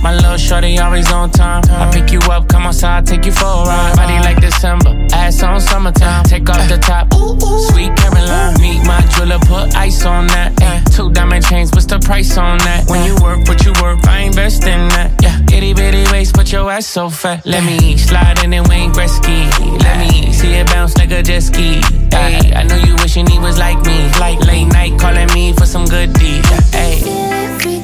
My little shorty always on time. I pick you up, come outside, take you for a ride. Body like December, ass on summertime. Take off the top, sweet Caroline. Meet my jeweler, put ice on that. 2 diamond chains, what's the price on that? When you work, what you work, I invest in that. Yeah, itty bitty waist, but your ass so fat. Let me slide in and Wayne Gretzky. Let me see it bounce like a jet ski. Ay, I know you wishing he was like me. Like late night calling me for some good deeds. Ay.